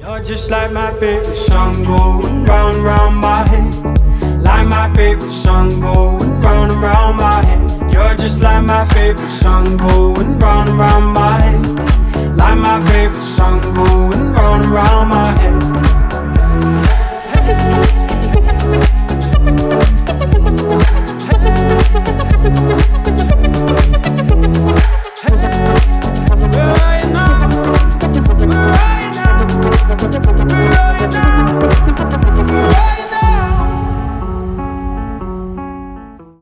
You're just like my favorite song going round and round my head. Like my favorite song going round and round my head. You're just like my favorite song going round and round my head. Like my favorite song going round and round my head.